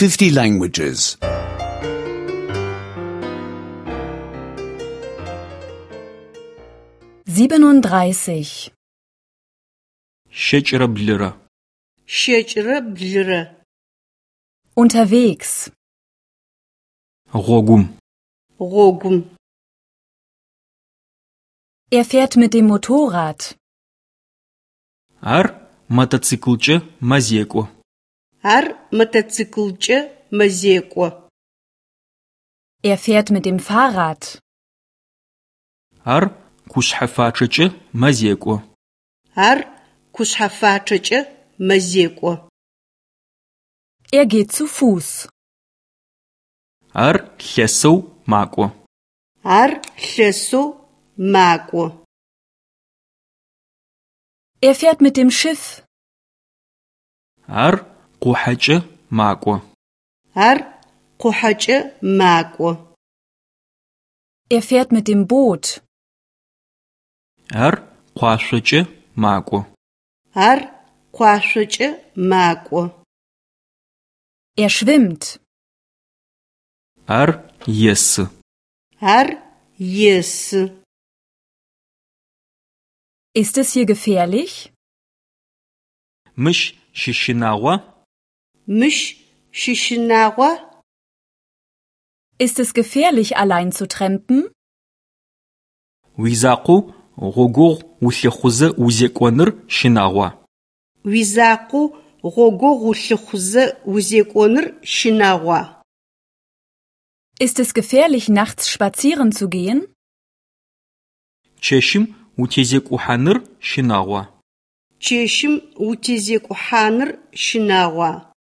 50 languages. 37. Şeç're blırı. Şeç're blırı. Unterwegs. Ğogum. Ğogum. Er fährt mit dem Motorrad. Ar mototsiklç'e mezêk'o. Ar mototsiklç'e mezêk'o. Er fährt mit dem Fahrrad. Ar kuşhefaçç'e mezêk'o. Ar kuşhefaçç'e mezêk'o. Er geht zu Fuß. Ar lheseu mak'o. Ar lheseu mak'o. Er fährt mit dem Schiff. Ar khuheç'e mak'o. Ar khuheç'e mak'o. Er fährt mit dem Boot. Ar khuaşsoç'e mak'o. Ar khuaşsoç'e mak'o. Er schwimmt. Ar yêsı. Ar yêsı. Ist es hier gefährlich? Mış şişinağua. Mış şişinağua. Ist es gefährlich, allein zu trampen? Уизакъоу гъогугъу улъыхъузэ узекӏоныр щынагъуа? Уизакъоу гъогугъу улъыхъузэ узекӏоныр щынагъуа? Ist es gefährlich, nachts spazieren zu gehen? Чэщым утезекӏухьаныр щынагъуа? Чэщым утезекӏухьаныр щынагъуа?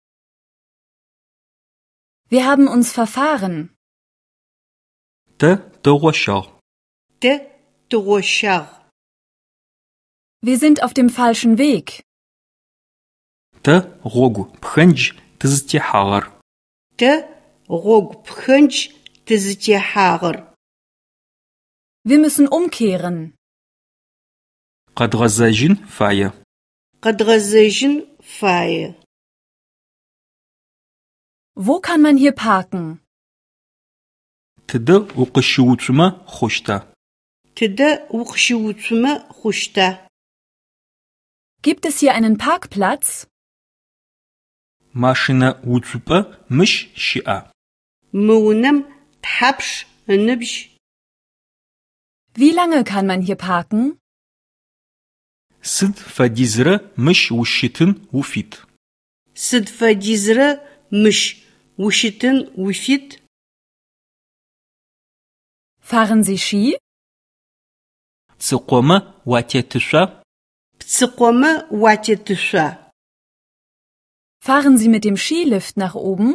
Wir haben uns verfahren. Тэ тыгъощагъ. Тэ тыгъощагъ. Wir sind auf dem falschen Weg. Тэ гъогу пхэнджь тызытехьагъэр. Тэ гъогу пхэнджь тызытехьагъэр. Wir müssen umkehren. Къэдгъэзэжьын фае. Къэдгъэзэжьын фае. Wo kann man hier parken? Тыдэ укъыщыуцумэ хъущта? Тыдэ укъыщыуцумэ хъущта? Gibt es hier einen Parkplatz? Машинэ уцупӏэ мыщ щыӏа? Мы унэм тхьапш ыныбжь? Wie lange kann man hier parken? Сыд фэдизрэ мыщ ущытын уфит? Сыд фэдизрэ мыщ ущытын уфит? Fahren Sie Ski? Псыкъомэ уатетышъуа? Псыкъомэ уатетышъуа? Fahren Sie mit dem Skilift nach oben?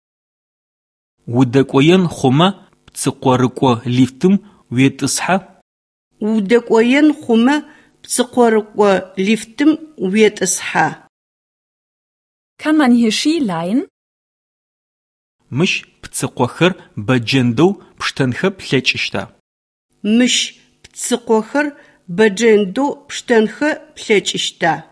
Удэкӏоен хъумэ псыкъорыкӏо лифтым уетӏысхьа? Удэкӏоен хъумэ псыкъорыкӏо лифтым уетӏысхьа? Kann man hier Ski leihen? Мыщ псыкъохэр бэджэндэу пштэнхэ плъэкӏыщта? Мыщ псыкъохэр бэджэндэу пштэнхэ плъэкӏыщта?